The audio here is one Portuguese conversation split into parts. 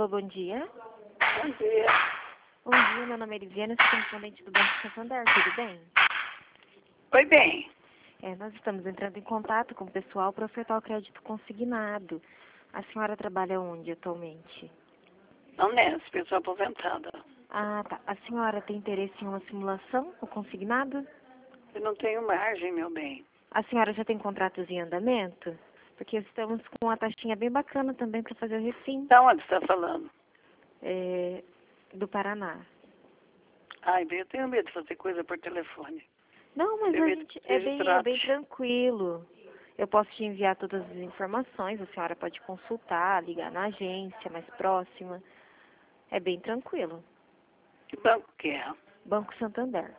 Alô, bom dia. Bom dia. Bom dia, meu nome é Elisiana, sou correspondente do Banco Santander, tudo bem? Oi, bem. Nós estamos entrando em contato com o pessoal para ofertar o crédito consignado. A senhora trabalha onde atualmente? Na Unesp, eu sou aposentada. Ah, tá. A senhora tem interesse em uma simulação, o consignado? Eu não tenho margem, meu bem. A senhora já tem contratos em andamento? Porque estamos com uma taxinha bem bacana também para fazer o refim, Da onde você está falando? do Paraná. Ai, bem, eu tenho medo de fazer coisa por telefone. Não, mas Tenho a medo gente que seja é bem trote. tranquilo. Eu posso te enviar todas as informações, a senhora pode consultar, ligar na agência mais próxima. É bem tranquilo. Que banco que é? Banco Santander.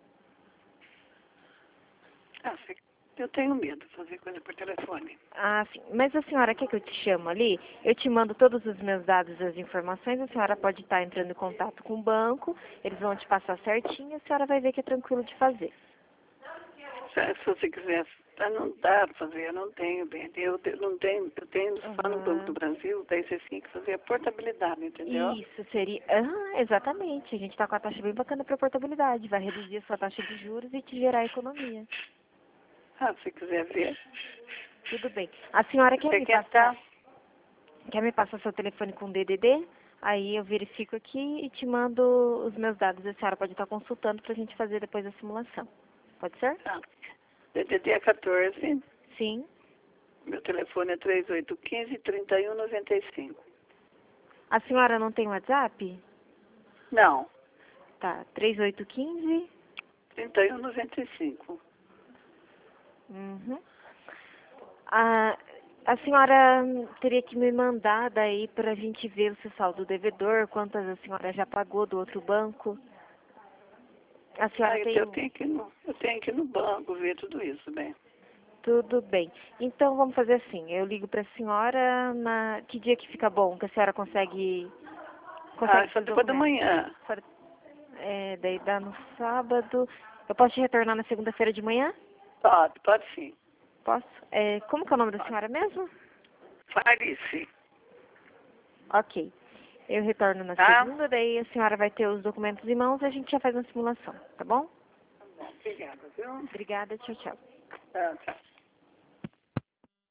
Ah, eu tenho medo de fazer coisa por telefone. Ah, sim. Mas a senhora quer que eu te chamo ali? Eu te mando todos os meus dados e as informações, a senhora pode estar entrando em contato com o banco, eles vão te passar certinho, a senhora vai ver que é tranquilo de fazer. Se você quiser, não dá para fazer, eu não tenho, bem. Eu não tenho, eu tenho só no Banco do Aham. Brasil, daí você tem que fazer a portabilidade, entendeu? Isso seria. Ah, exatamente. A gente está com a taxa bem bacana para portabilidade. Vai reduzir a sua taxa de juros e te gerar economia. Ah, se você quiser ver. Tudo bem. A senhora Você quer estar? quer me passar seu telefone com DDD? Aí eu verifico aqui e te mando os meus dados. A senhora pode estar consultando para a gente fazer depois a simulação. Pode ser? Tá. DDD é 14. Sim. Meu telefone é 3815-3195. A senhora não tem WhatsApp? Não, Tá. 3815. 3195. Uhum. A senhora teria que me mandar daí para a gente ver o seu saldo devedor, quantas a senhora já pagou do outro banco. A senhora Ah, tem eu tenho que ir no banco ver tudo isso, bem. tudo bem. Então vamos fazer assim, eu ligo para a senhora na que dia que fica bom, que a senhora consegue Só fazer depois da documento. manhã. Daí dá no sábado. Eu posso te retornar na segunda-feira de manhã? Pode sim. Posso? Como que é o nome da Pode. senhora mesmo? Farice, Ok. Eu retorno na tá? segunda, daí a senhora vai ter os documentos em mãos e a gente já faz uma simulação, tá bom? Obrigada, viu? Obrigada, tchau, tchau. Tá, tchau.